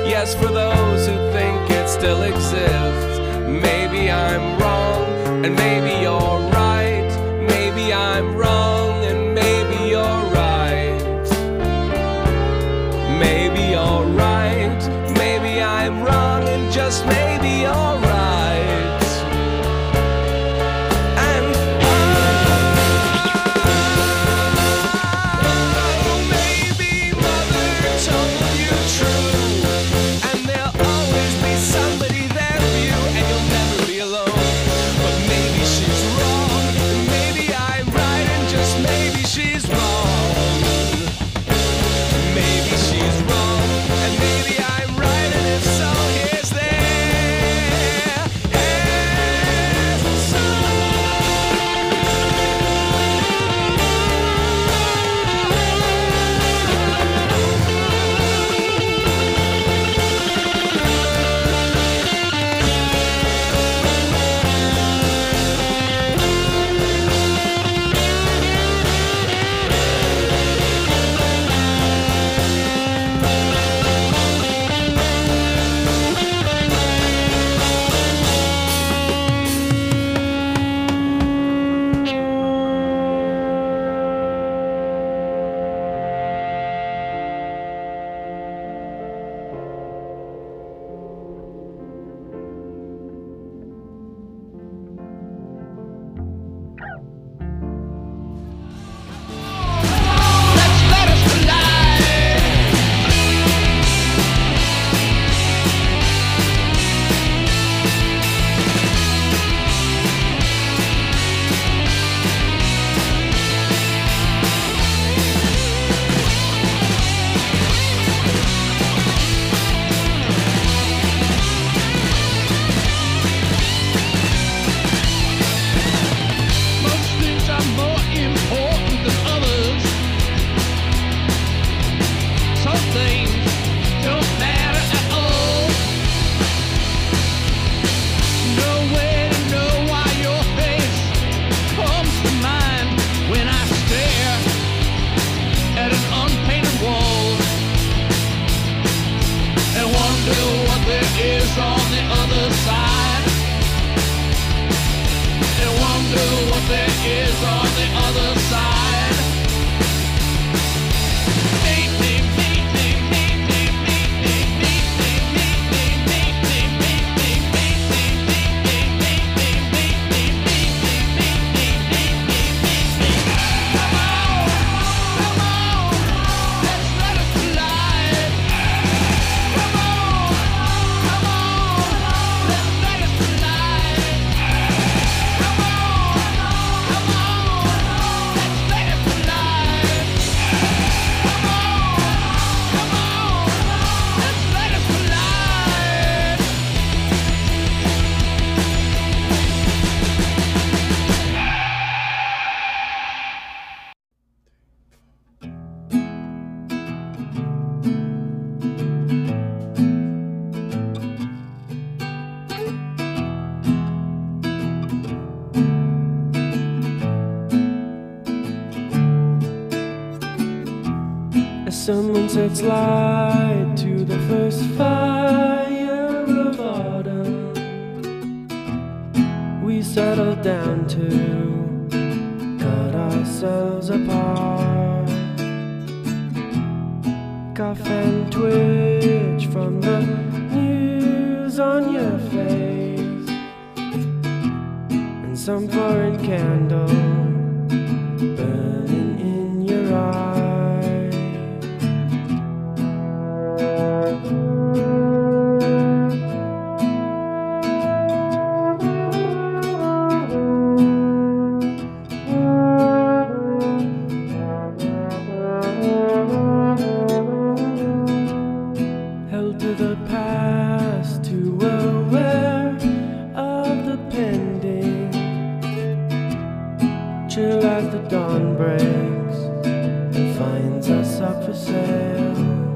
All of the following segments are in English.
Yes, for those who think it still exists. Maybe I'm wrong, and maybe you're right. Maybe I'm wrong, and maybe you're right. Maybe you're right. Maybe I'm wrong, and just maybe you're right. Someone sets light to the first fire of autumn. We settle down to cut ourselves apart. Cough and twitch from the news on your face, and some foreign candle burning in your eyes. Chill as the dawn breaks and finds us up for sale.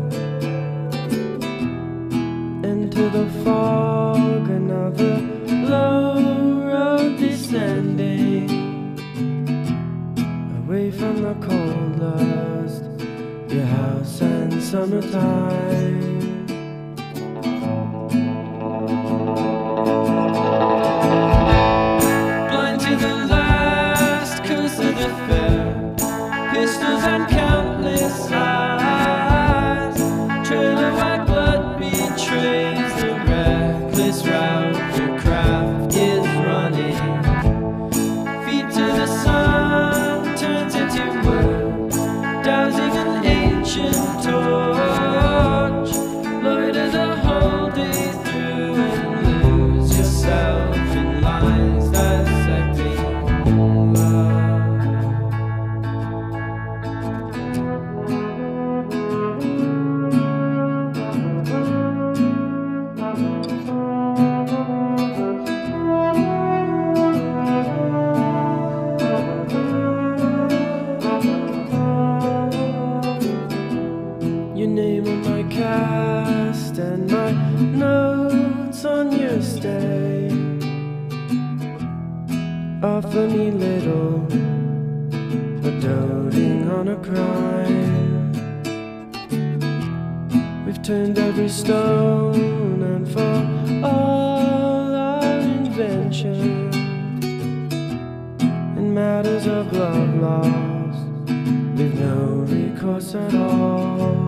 Into the fog, another low road descending, away from the cold lust, your house and summertime. betrays the reckless route your craft is running. Feet to the sun turns into wood, dousing an ancient torch. Loiter the whole day through and lose yourself in lines dissecting love. Your name on my cast and my notes on your stay offer me little, but doting on a crime. We've turned every stone, and for all our invention in matters of love lost, we've no recourse at all.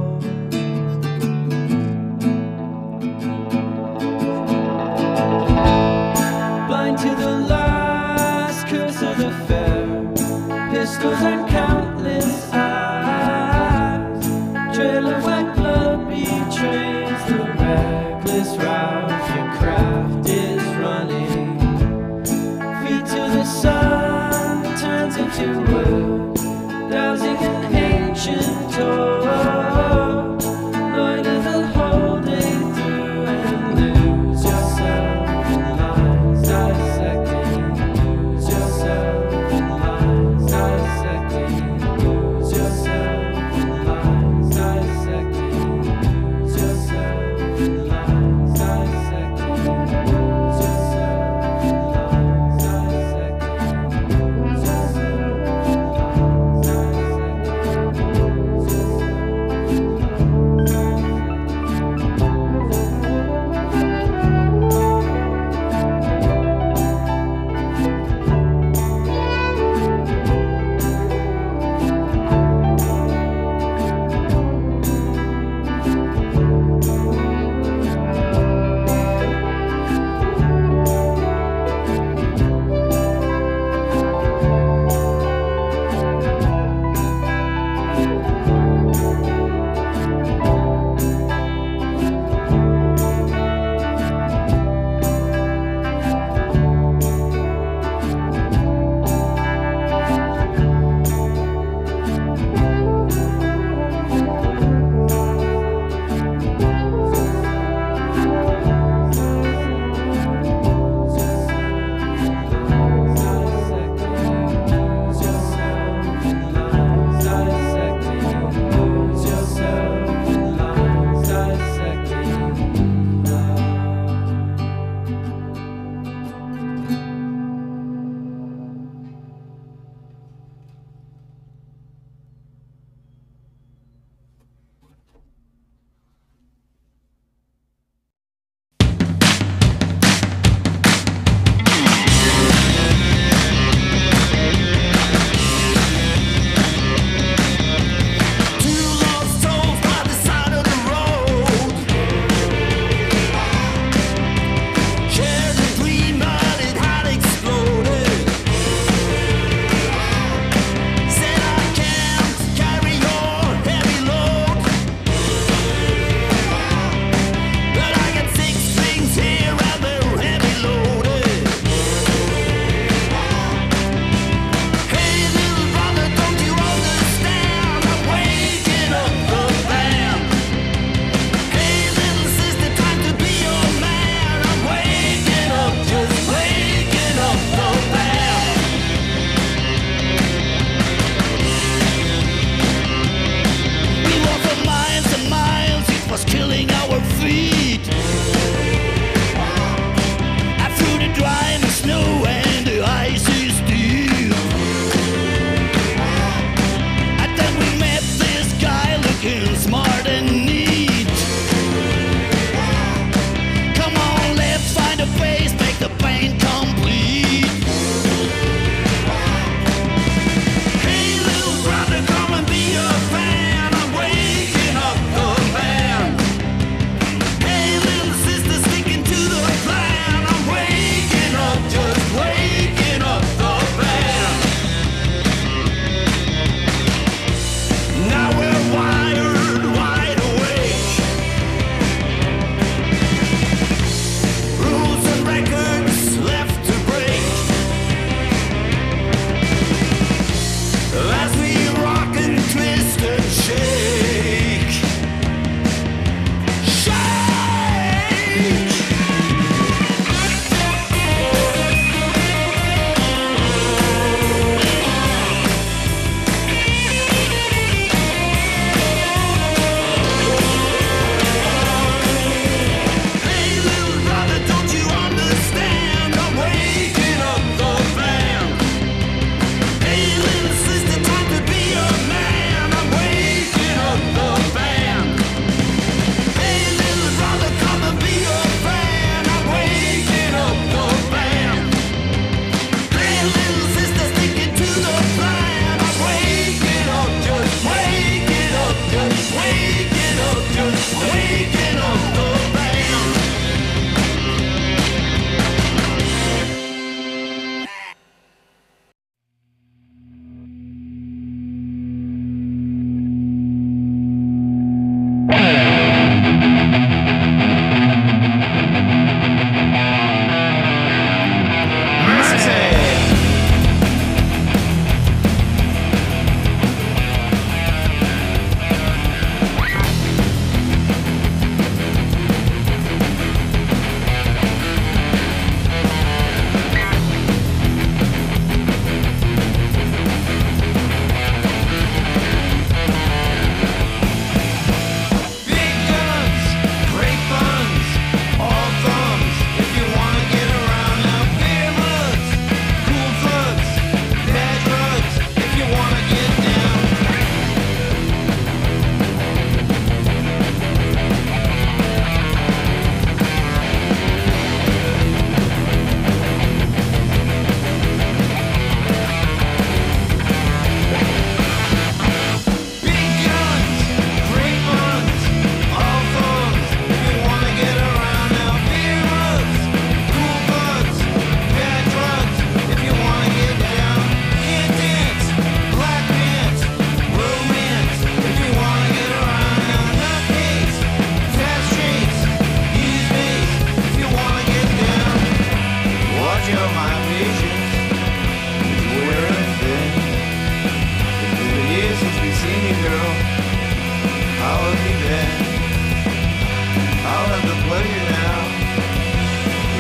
Blind to the last curse of the fair, pistols and countless eyes, trail of wet blood betrays the reckless route your craft is running. Feet to the sun turns into wood, dousing an ancient torch. Loiter the whole day through and lose yourself in lines dissecting. Lose yourself in lines dissecting. Lose yourself in lines dissecting. Lose yourself in lines dissecting. Lose yourself in lines dissecting. Lose yourself in lines dissecting.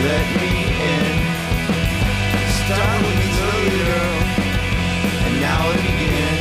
let me in. Start with me slowly, girl, and now it begins.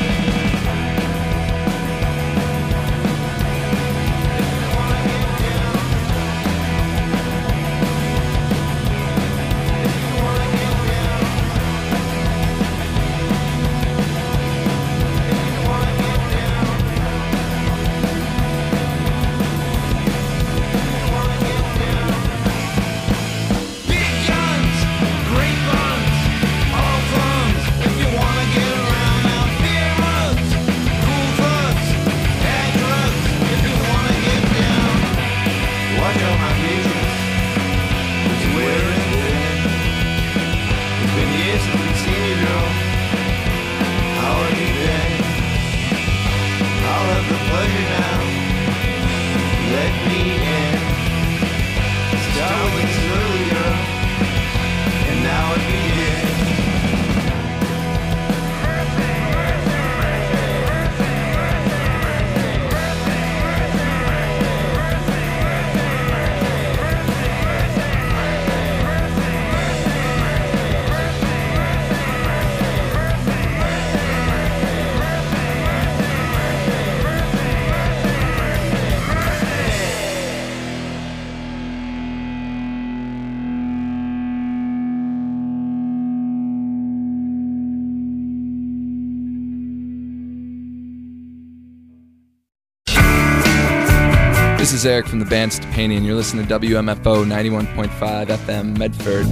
This is Eric from the band Stepani, and you're listening to WMFO 91.5 FM Medford.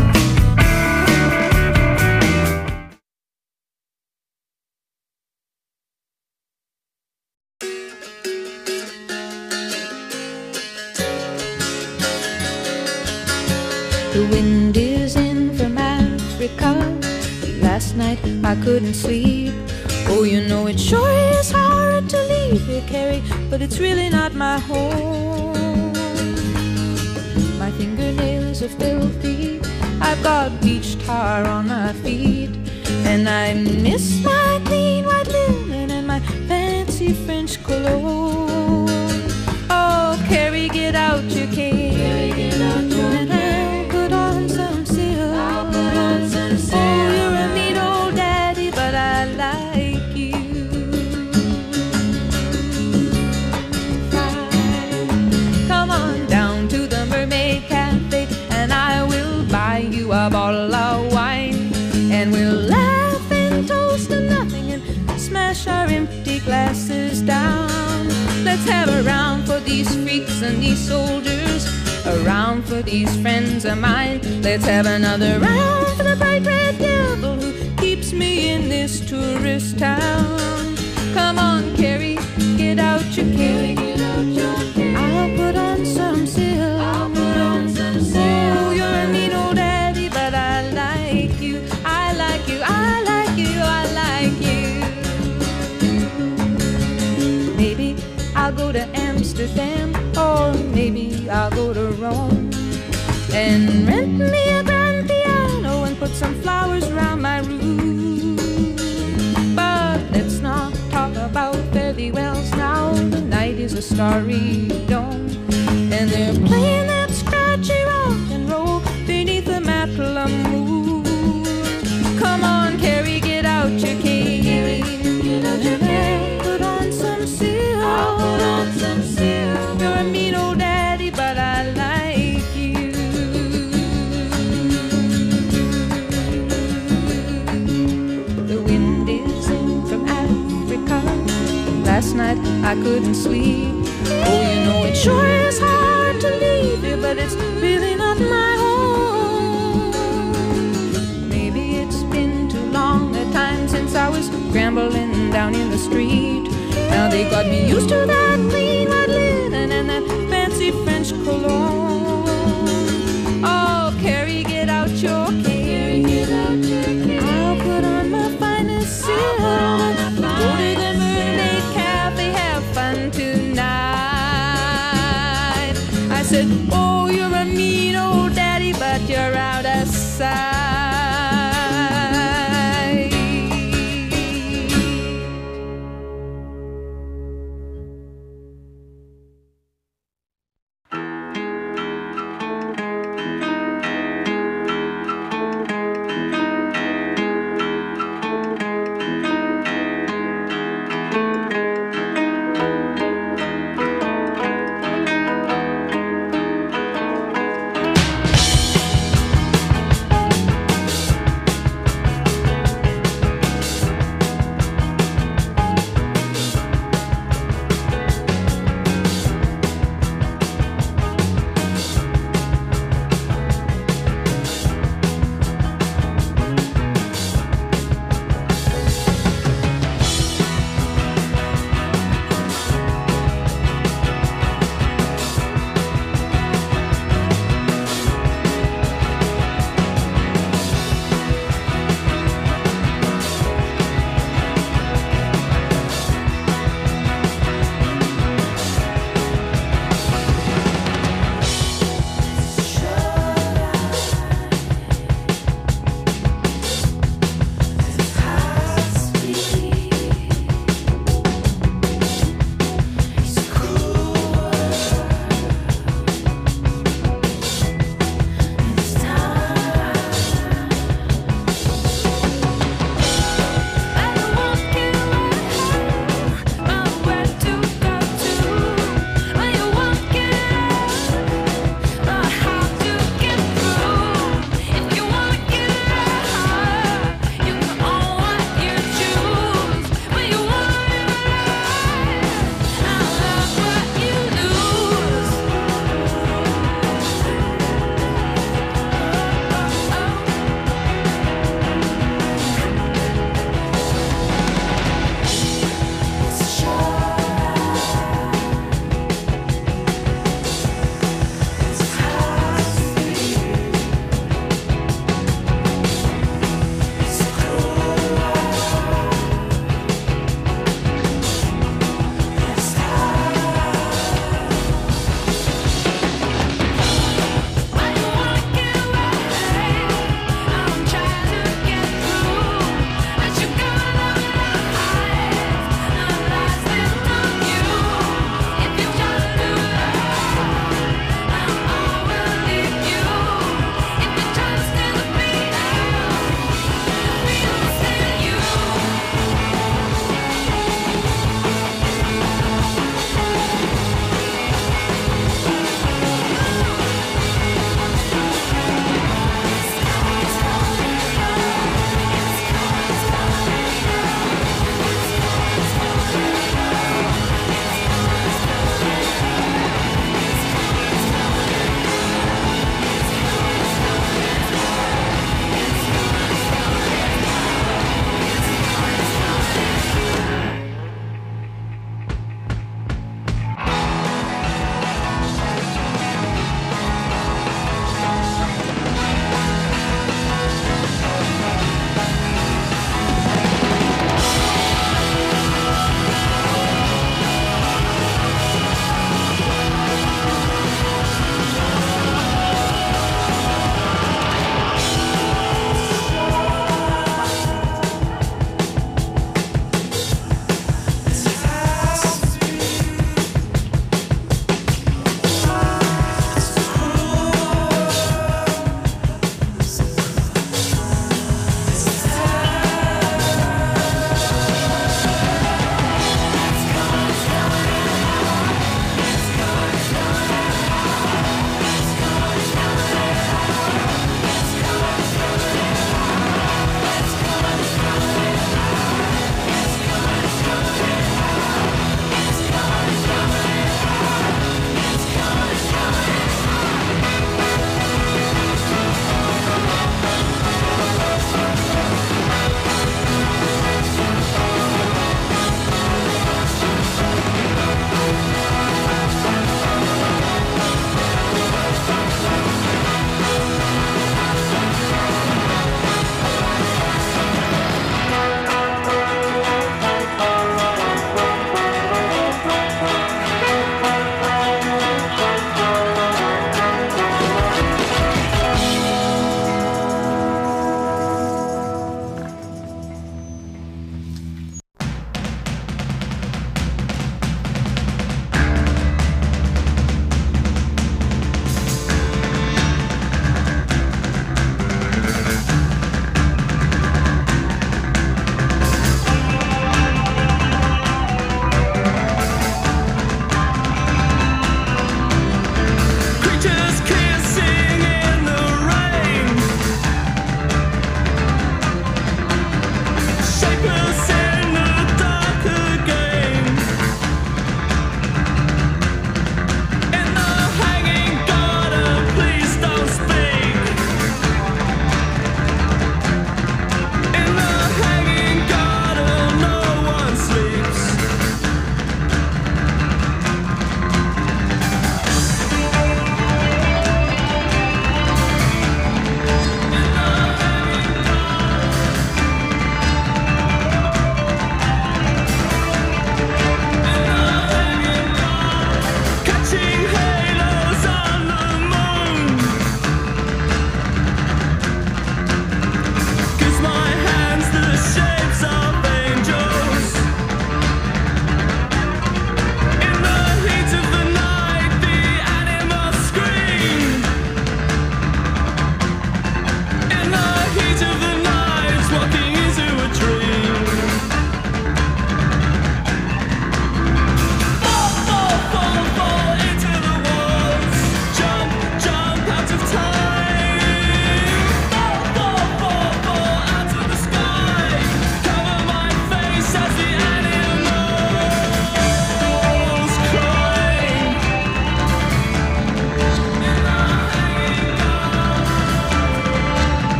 The wind is in from Africa. Last night I couldn't sleep. Oh, you know it sure is hard to leave here, Carrie, but it's really not my home. My fingernails are filthy, I've got beach tar on my feet, and I miss my clean white linen and my fancy French cologne. Oh, Carrie, get out your cane, and I'll put on some silk. Oh, you're a neat old daddy, but I like you. Come on down to the Mermaid Cafe, and I will buy you a bottle of wine, and we'll laugh and toast to nothing and smash our empty glasses down. Let's have a round for these freaks and these soldiers, a round for these friends of mine. Let's have another round for the bright red devil who keeps me in this tourist town. Come on, Carrie, get out your cane. I'll put on some silk. Oh, you're a neat old daddy, but I like you. I like you, I like you, I like you. Maybe I'll go to Amsterdam, or maybe I'll go to Rome, and rent me a grand piano and put some flowers around my room. But let's not talk about fairy wells now. The night is a starry dome, and they're playing that scratchy rock and roll beneath the Matla moon. Come on, Carrie, get out your cane. Put on some silk. I'll put on some silk. You're a mean old daddy, but I like you. The wind is in from Africa. Last night I couldn't sleep. Oh, you know it sure is hard to leave here, but it's really not my home. Maybe it's been too long a time since I was scrambling down in the street. Now they got me used to that clean white linen and that fancy French cologne. Oh, Carrie, get out your cane. I'll put on my finest silk. Go to the Mermaid Cafe, have fun tonight. I said, oh, you're a mean old daddy, but you're out of sight.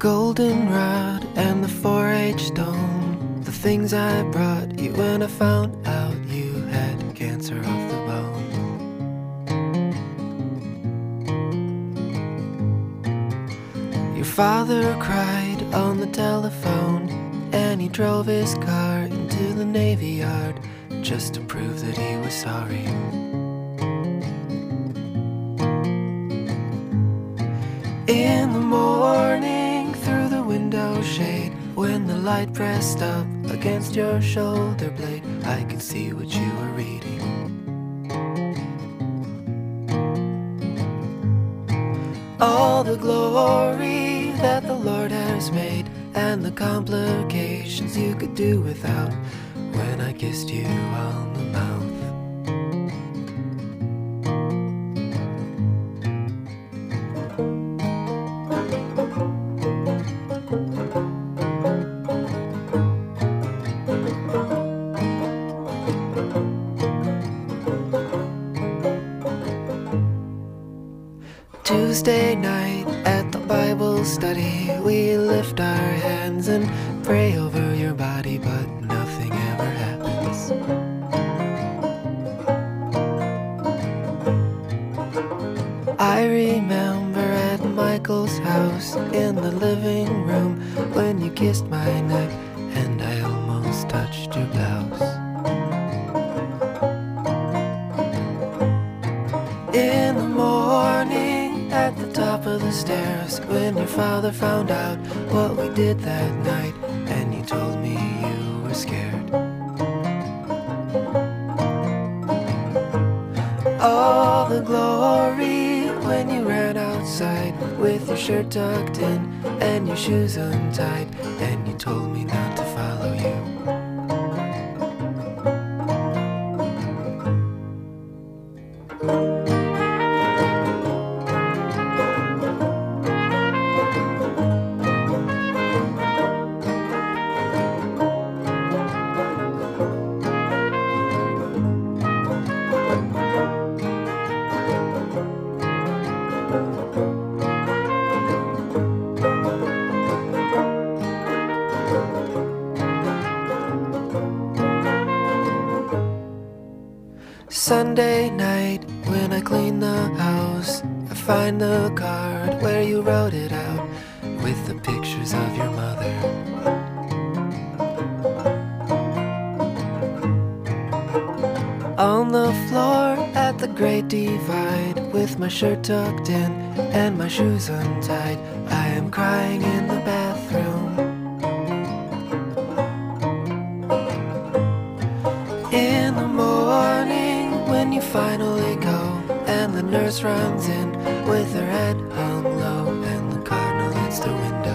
goldenrod and the 4-H stone, the things I brought you when I found out you had cancer of the bone. Your father cried on the telephone, and he drove his car into the Navy Yard just to prove that he was sorry. In the morning, through the window shade, when the light pressed up against your shoulder blade, I could see what you were reading. All the glory that the Lord has made, and the complications you could do without, when I kissed you on the mouth. Tuesday night at the Bible study, we lift our hands and pray over your body, but nothing ever happens. I remember at Michael's house in the living room when you kissed my neck and I almost touched your blouse. In the morning at the top of the stairs, when your father found out what we did that night, and you told me you were scared. All the glory when you ran outside with your shirt tucked in and your shoes untied, and you told me not to follow you. Sunday night, when I clean the house, I find the card where you wrote it out with the pictures of your mother. On the floor at the Great Divide, with my shirt tucked in and my shoes untied, I am crying in the bathroom. In the morning, when you finally go, and the nurse runs in with her head hung low, and the cardinal hits the window.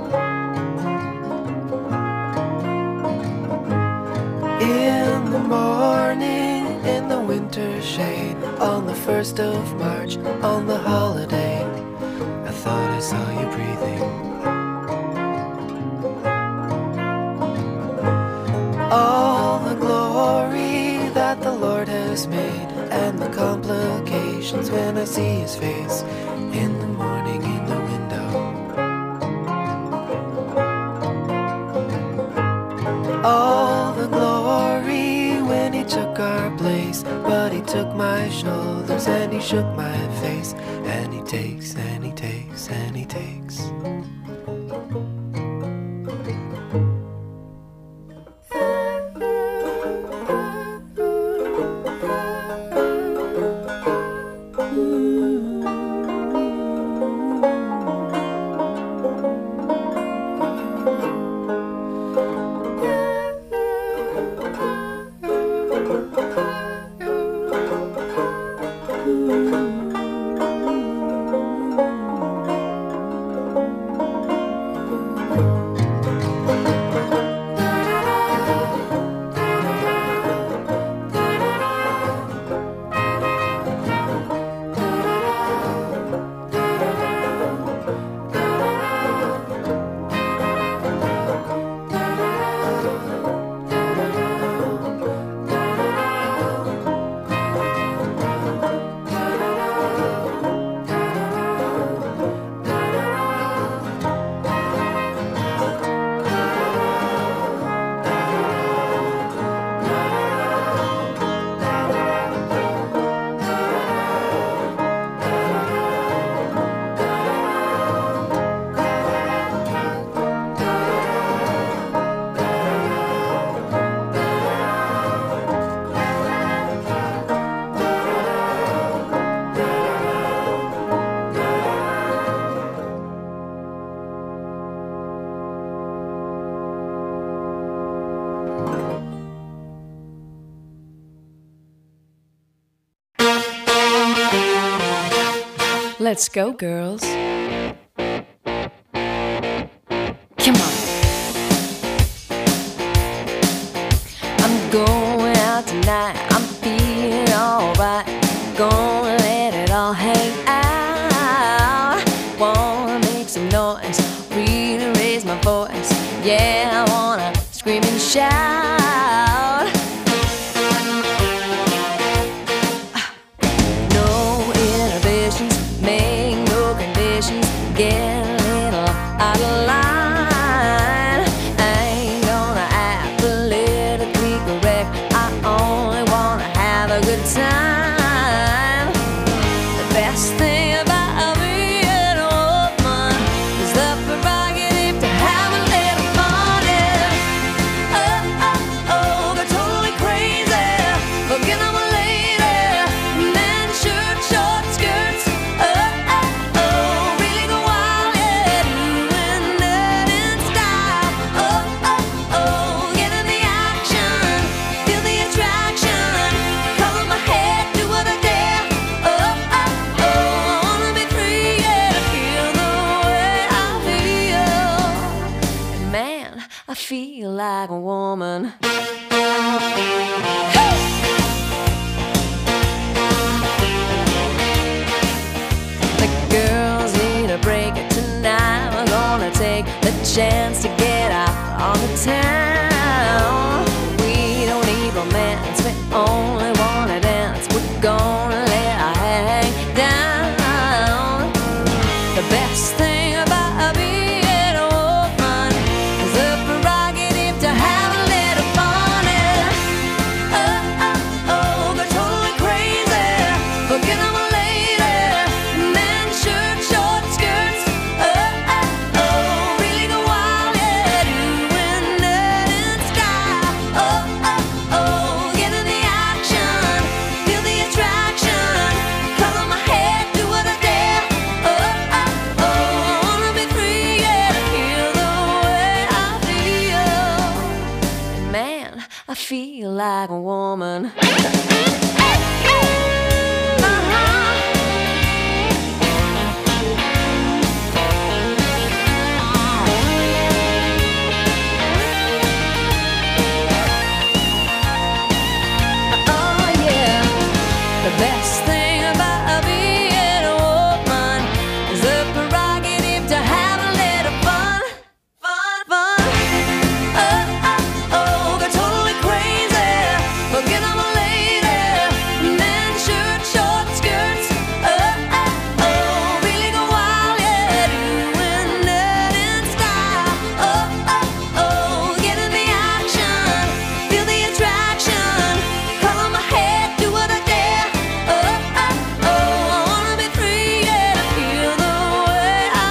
In the morning, in the winter shade, on the 1st of March, on the holiday, I thought I saw you breathing. All the glory that the Lord has made, and the complications when I see his face in the morning in the window. All the glory when he took our place, but he took my shoulders and he shook my face, and he takes and he takes and he takes. Let's go, girls. Come on. I'm going out tonight. I'm feeling alright. Gonna let it all hang out. Wanna make some noise, really raise my voice. Yeah, I wanna scream and shout. No inhibitions, make no conditions. Get a little out of line. I ain't gonna act politically correct. I only wanna have a good time. The best thing about being a woman is the prerogative to have a little fun. Yeah. Oh, oh, oh, they're totally crazy. Forget I'm a lady. Men, shirt, short skirts. Oh, oh, oh, really go wild. Yeah, doing that in style. Oh, oh, oh, get in the action. Feel the attraction. Color my head, do what I dare. Oh, oh, oh, I wanna be free, yeah, feel the way I feel. And man, I feel like a woman. The girls need a break tonight. We're gonna take the chance to get out on the town. We don't need romance, we only wanna dance. We're gonna let our hang down. The best thing about being a woman is the prerogative to have a little fun. Yeah. Oh, oh, oh, they're totally crazy. Forget I'm a lady. Men, shirt, short skirts. Oh, oh, oh, really go wild. Yeah, doing that in style. Oh, oh, oh, get in the action. Feel the attraction. Color my head, do what I dare. Oh, oh, oh, I wanna be free, yeah, feel the way I feel. And man, I feel like a woman. Oh yeah, the best thing about being a woman is the prerogative to have a little fun, fun, fun. Oh, oh, oh, they're totally crazy. Forget I'm a lady. Men, shirt, short skirts. Oh, oh, oh, really go wild, yeah, doing that in style. Oh, oh, oh, get in the action. Feel the attraction. Color my head, do what I dare. Oh, oh, oh, I wanna be free, yeah, feel the way I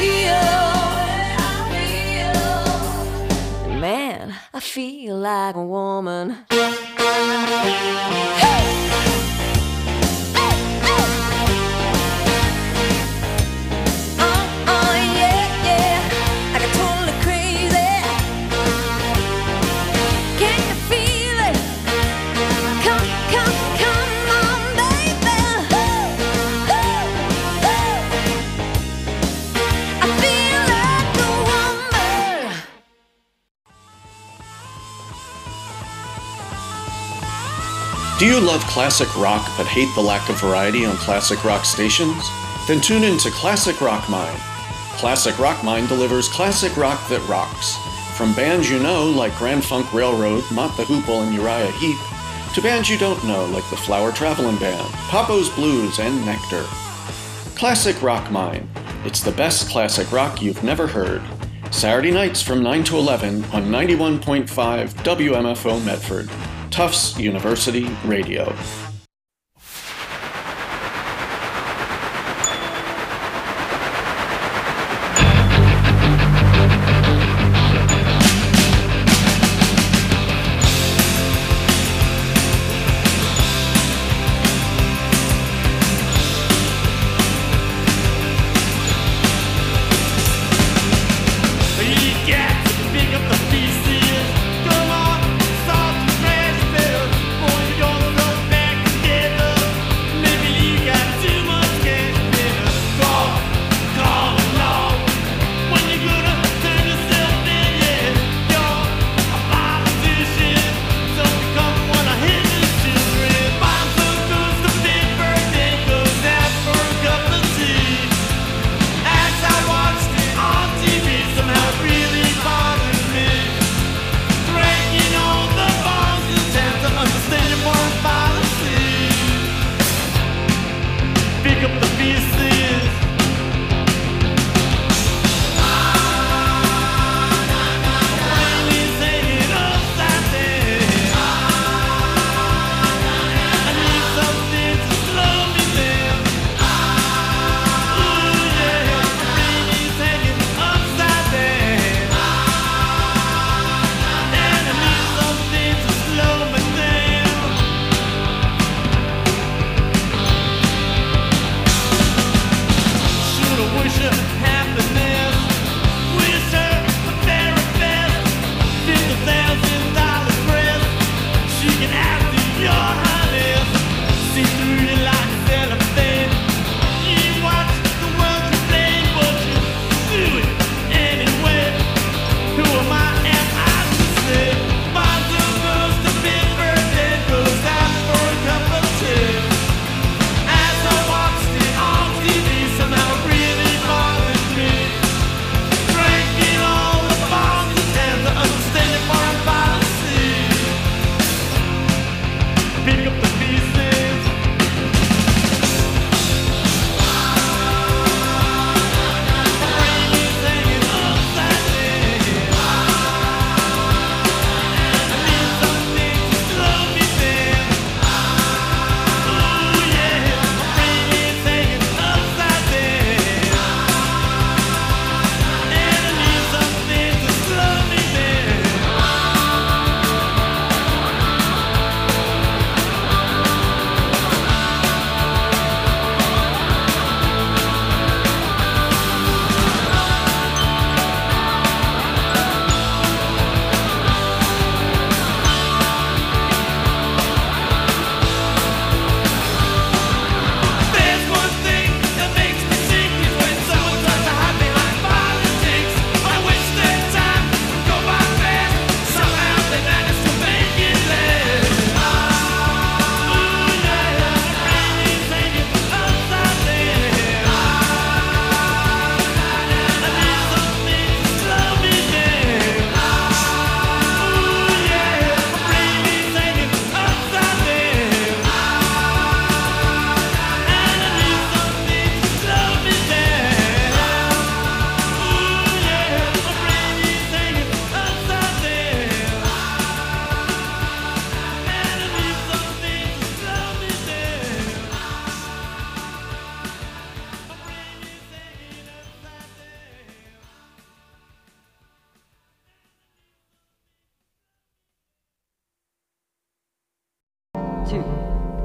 feel. Man, I feel like a woman. Oh, yeah, yeah, I got totally crazy. Can you feel it? Come, come, come on, baby. I feel like a woman. Do you love classic rock but hate the lack of variety on classic rock stations? Then tune in to Classic Rock Mine. Classic Rock Mine delivers classic rock that rocks. From bands you know like Grand Funk Railroad, Mott the Hoople, and Uriah Heep, to bands you don't know like the Flower Travelin' Band, Papo's Blues, and Nectar. Classic Rock Mine. It's the best classic rock you've never heard. Saturday nights from 9 to 11 on 91.5 WMFO Medford. Tufts University Radio. Come on, soft, fresh, boy, you're so back.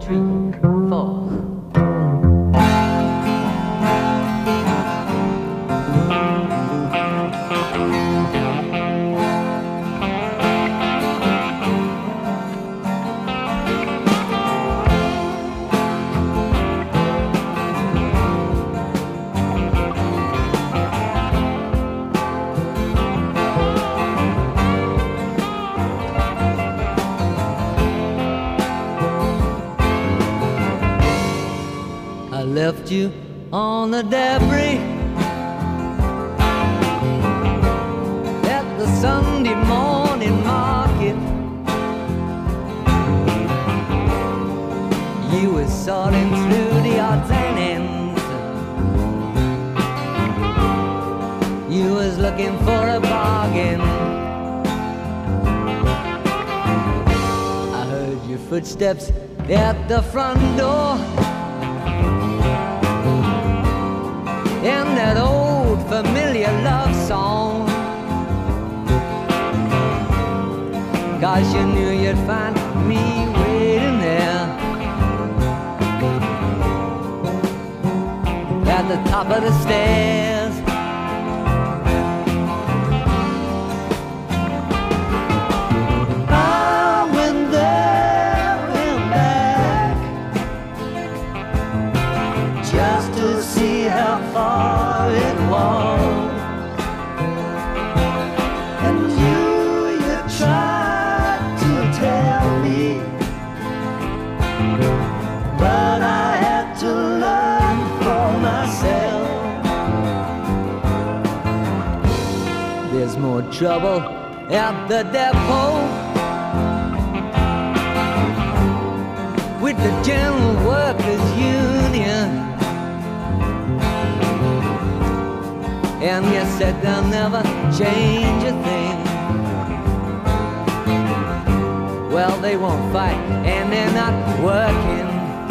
3, 4. I left you on the debris at the Sunday morning market. You were sorting through the odds and ends. You was looking for a bargain. I heard your footsteps at the front door, and that old familiar love song, 'cause you knew you'd find me waiting there at the top of the stairs. I went there and back just to see how far it was. And you tried to tell me, but I had to learn for myself. There's more trouble at the depot with the General Workers Union, and you said they'll never change a thing. Well, they won't fight, and they're not working.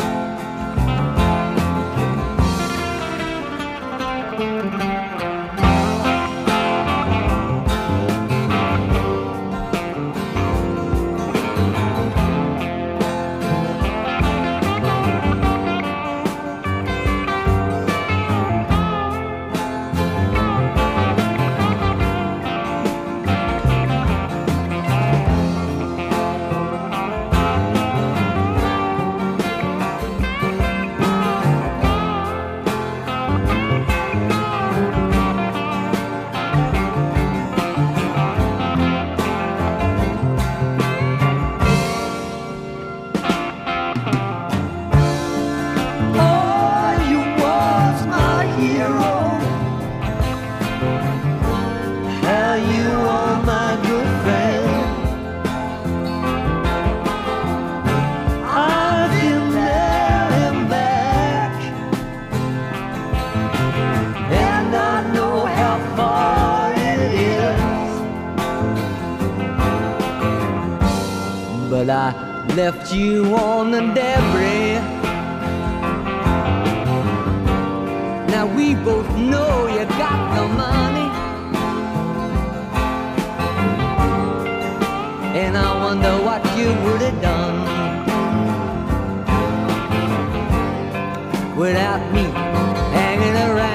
But I left you on the debris. Now we both know you got the money, and I wonder what you would have done without me hanging around.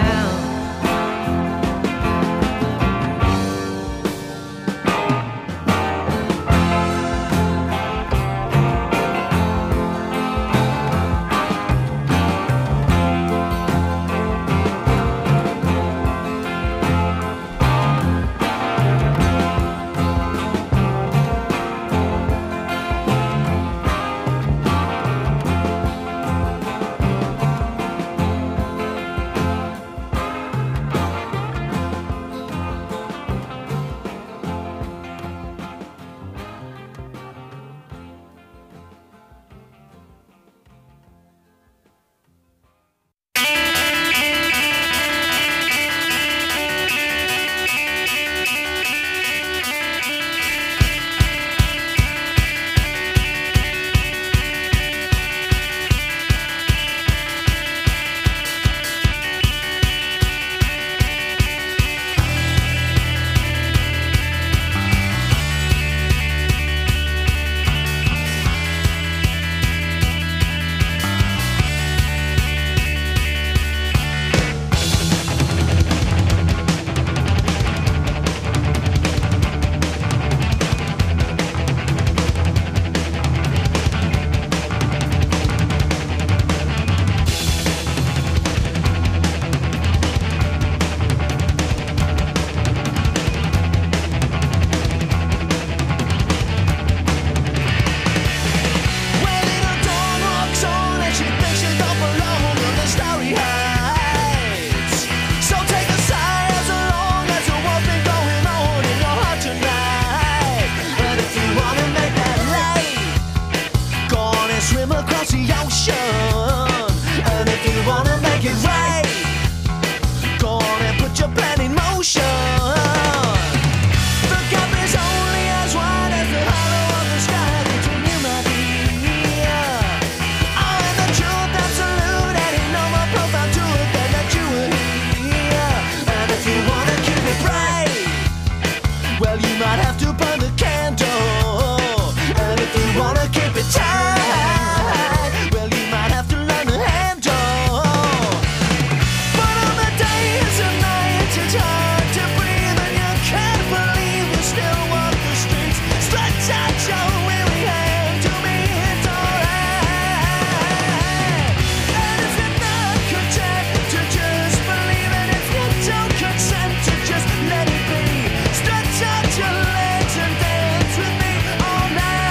swim across the ocean. And if you wanna make it right, go on and put your plan in motion. The gap is only as wide as the hollow of the sky between you, my dear. Oh, and the truth absolute, adding no more profound to it than that you were here. And if you wanna keep it bright, well, you might have to burn the candle. And if you wanna keep it tight, well, you might have to learn to handle. But on the days and nights it's hard to breathe, and you can't believe you still walk the streets. Stretch out your weary hand to me, it's alright. And if you're not content to just believe it, if you don't consent to just let it be, stretch out your legs and dance with me all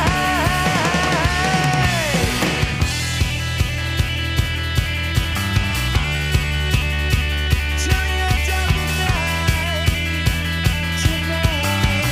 night. Till you're done tonight, tonight.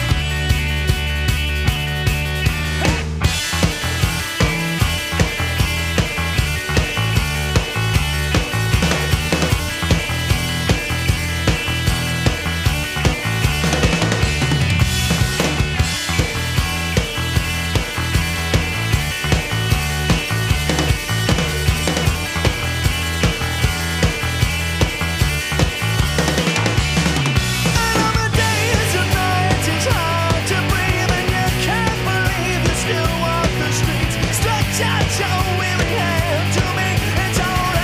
And on the days and nights it's hard to breathe, and you can't believe you still walk the streets. Stretch out your weary hand to me, it's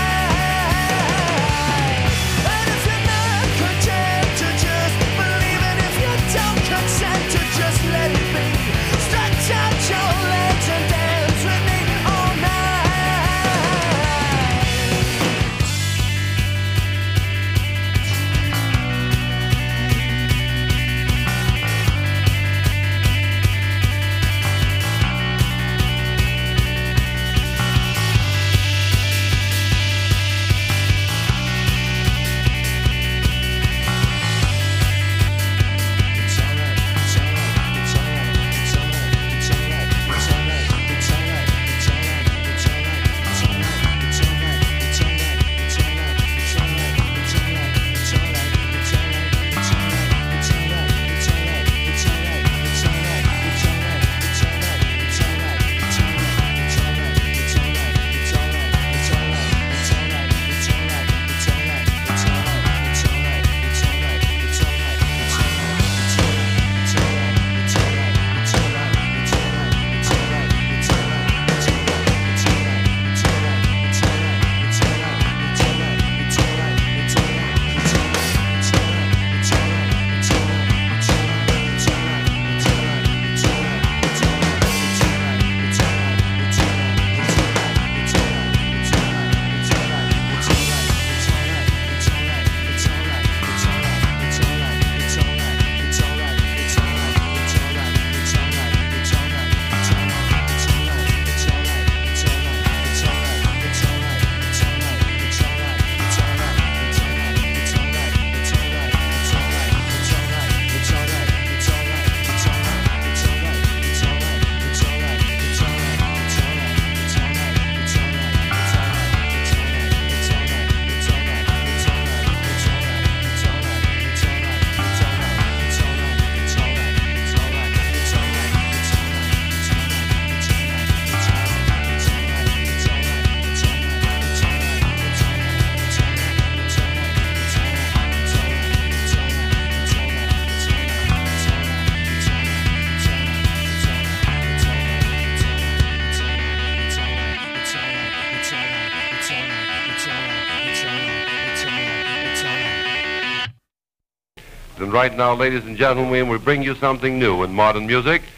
alright. And if you're not content to just believe it, if you don't consent to just let it be, stretch out your legs and dance with me all night. And right now, ladies and gentlemen, we bring you something new in modern music.